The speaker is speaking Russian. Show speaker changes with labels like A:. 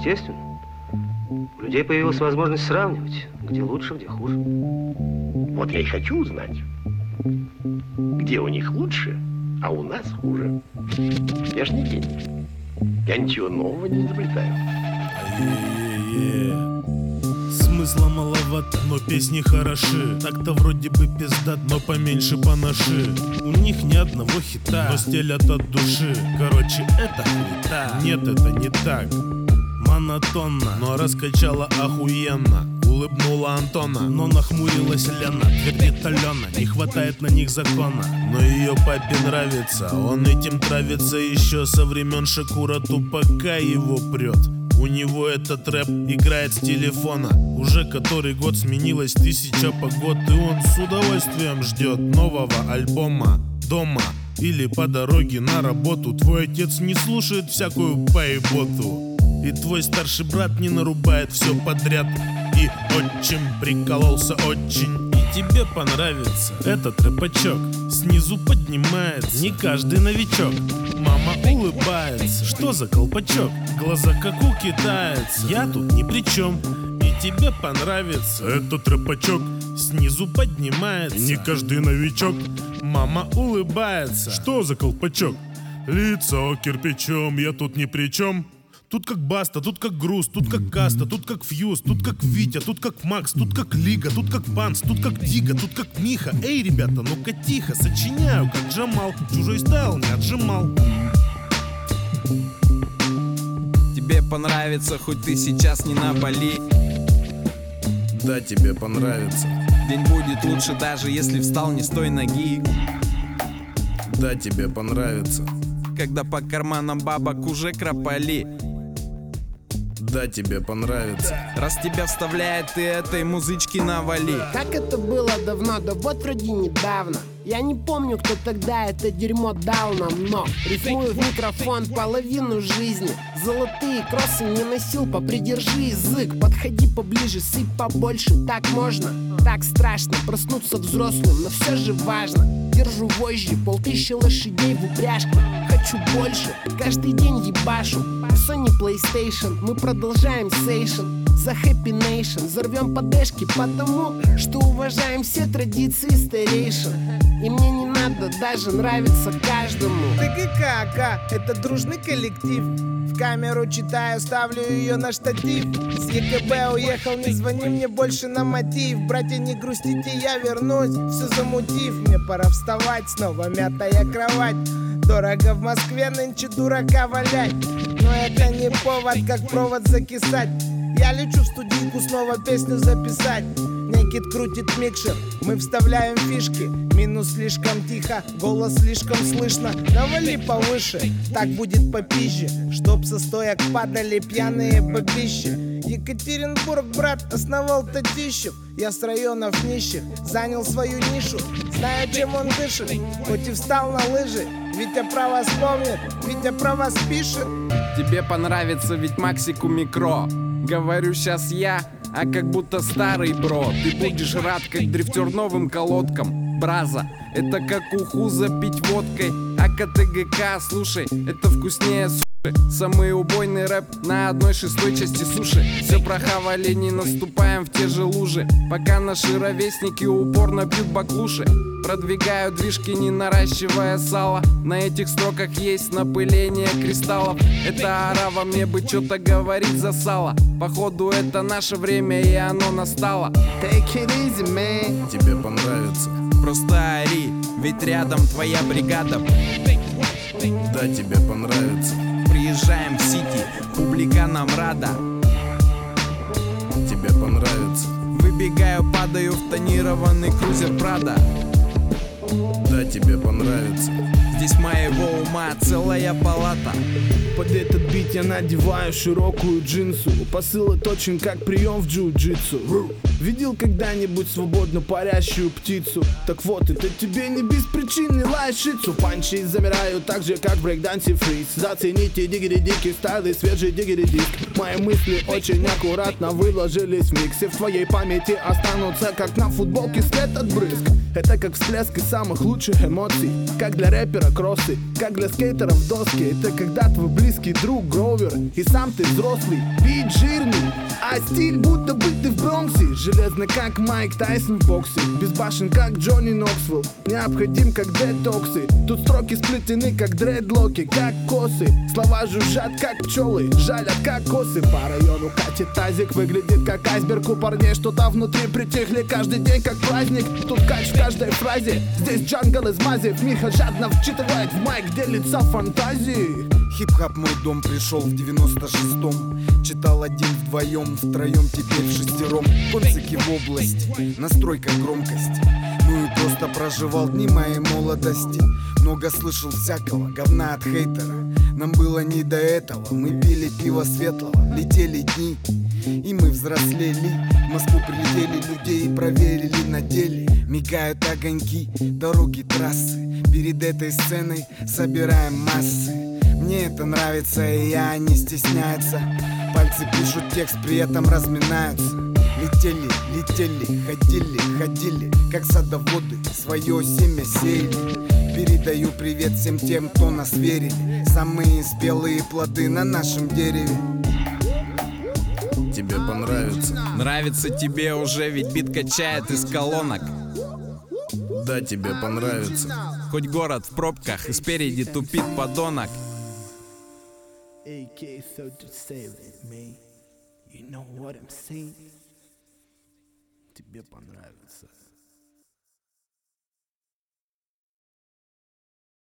A: естественно. У людей появилась возможность сравнивать, где лучше, где хуже.
B: Вот я и хочу узнать, где у них лучше, а у нас хуже. Я ж не гений. Я ничего нового не изобретаю.
C: Смысла маловато, но песни хороши. Так-то вроде бы пиздат, но поменьше панаши. У них ни одного хита, но стелят от души. Короче, это хуета. Нет, это не так. Монотонно, но раскачала охуенно. Улыбнула Антона, но нахмурилась Лена. Твердит Алена, не хватает на них закона. Но ее папе нравится, он этим травится еще со времен Шакура Тупака его прет. У него этот рэп играет с телефона. Уже который год сменилось 1000 погод, и он с удовольствием ждет нового альбома дома или по дороге на работу. Твой отец не слушает всякую поеботу, и твой старший брат не нарубает все подряд. И отчим прикололся очень, и тебе понравится этот рэпачок. Снизу поднимается не каждый новичок. Мама улыбается, что за колпачок? Глаза как у китайца, я тут ни при чем. И тебе понравится этот рэпачок. Снизу поднимается не каждый новичок. Мама улыбается, что за колпачок? Лицо кирпичом, я тут ни при чем. Тут как Баста, тут как Груз, тут как Каста, тут как Фьюз, тут как Витя, тут как Макс, тут как Лига, тут как Панс, тут как Дига, тут как Миха. Эй, ребята, ну-ка тихо, сочиняю как Джамал, чужой стайл не отжимал.
D: Тебе понравится, хоть ты сейчас не на Бали.
C: Да, тебе понравится.
D: День будет лучше, даже если встал не с той ноги.
C: Да, тебе понравится.
D: Когда по карманам бабок уже кропали.
C: Да, тебе понравится.
D: Раз тебя вставляет, ты этой музычки навали.
E: Как это было давно, да вот вроде недавно. Я не помню, кто тогда это дерьмо дал нам, но рифмую в микрофон половину жизни. Золотые кроссы не носил, попридержи язык. Подходи поближе, сыпь побольше, так можно. Так страшно проснуться взрослым, но все же важно. Держу вожжи, 5000 лошадей в упряжке. Хочу больше, каждый день ебашу. Sony PlayStation, мы продолжаем сейшн. За Happy Nation взорвем подешки, потому что уважаем все традиции старейшин. И мне не надо даже нравиться каждому.
F: ТГК, это дружный коллектив. В камеру читаю, ставлю ее на штатив. С ЕКБ уехал, не звони мне больше на мотив. Братья, не грустите, я вернусь, все замутив. Мне пора вставать, снова мятая кровать. Дорого в Москве нынче дурака валять. Но это не повод, как провод закисать. Я лечу в студийку снова песню записать. Некит крутит микшер, мы вставляем фишки. Минус слишком тихо, голос слишком слышно. Навали повыше, так будет попизже. Чтоб со стоек падали пьяные бабищи. Екатеринбург, брат, основал Татищев. Я с районов нищих занял свою нишу. Знаю, чем он дышит, хоть и встал на лыжи. Витя про вас помнит, Витя про вас пишет.
D: Тебе понравится, ведь Максику микро. Говорю сейчас я, а как будто старый бро. Ты будешь рад, как дрифтер новым колодкам. Браза, это как уху запить водкой. А КТГК, слушай, это вкуснее суши. Самый убойный рэп на 1/6 части суши. Все прохавали, не наступаем в те же лужи. Пока наши ровесники упорно пьют баклуши. Продвигаю движки, не наращивая сало. На этих строках есть напыление кристаллов. Это орава, мне бы что-то говорить за сало. Походу это наше время и оно настало.
E: Take it easy, man.
C: Тебе понравится.
D: Просто ори, ведь рядом твоя бригада.
C: Да, тебе понравится.
D: Приезжаем в Сити, публика нам рада.
C: Тебе понравится.
D: Выбегаю, падаю в тонированный крузер Прада.
C: Да, тебе понравится.
D: Здесь моего ума целая палата.
G: Под этот бит я надеваю широкую джинсу. Посыл точен, как прием в джиу-джитсу. Видел когда-нибудь свободно парящую птицу? Так вот, это тебе не без причины лаешь шицу. Панчи замирают так же, как в брейкдансе фриз. Зацените дигери-дики стайлы, свежий дигери-диск. Мои мысли очень аккуратно выложились в миксе. В твоей памяти останутся, как на футболке след от брызг. Это как всплеск из самого самых лучших эмоций. Как для рэпера кроссы, как для скейтеров доски. Это когда твой близкий друг Гровер и сам ты взрослый. Бит жирный, а стиль будто бы ты в Бронксе. Железный как Майк Тайсон в боксе, безбашен как Джонни Ноксвилл, необходим как детоксы. Тут строки сплетены как дредлоки, как косы. Слова жужжат как пчелы, жалят как косы. По району катит тазик, выглядит как айсберг. У парней что-то внутри притихли, каждый день как праздник. Тут кач в каждой фразе, здесь джангл из мазев. Миха жадно вчитывает в майк, делится фантазией.
H: Хип-хап мой дом пришел в 96-м. Читал один вдвоем, втроем, теперь в 6. Концики в область, настройка громкость. Ну и просто проживал дни моей молодости. Много слышал всякого говна от хейтера. Нам было не до этого, мы пили пиво светлого. Летели дни, и мы взрослели. В Москву прилетели, людей проверили на деле. Мигают огоньки, дороги, трассы. Перед этой сценой собираем массы. Мне это нравится, и я не стесняется. Пальцы пишут текст, при этом разминаются. Летели, летели, ходили, ходили, как садоводы, свое семя сеяли. Передаю привет всем тем, кто нас верили. Самые спелые плоды на нашем дереве.
C: Тебе понравится?
D: Нравится тебе уже, ведь бит качает из колонок.
C: Да, тебе понравится.
D: Хоть город в пробках и спереди тупит подонок.
G: AK, so to say it, man. You know what I'm saying? Тебе понравится.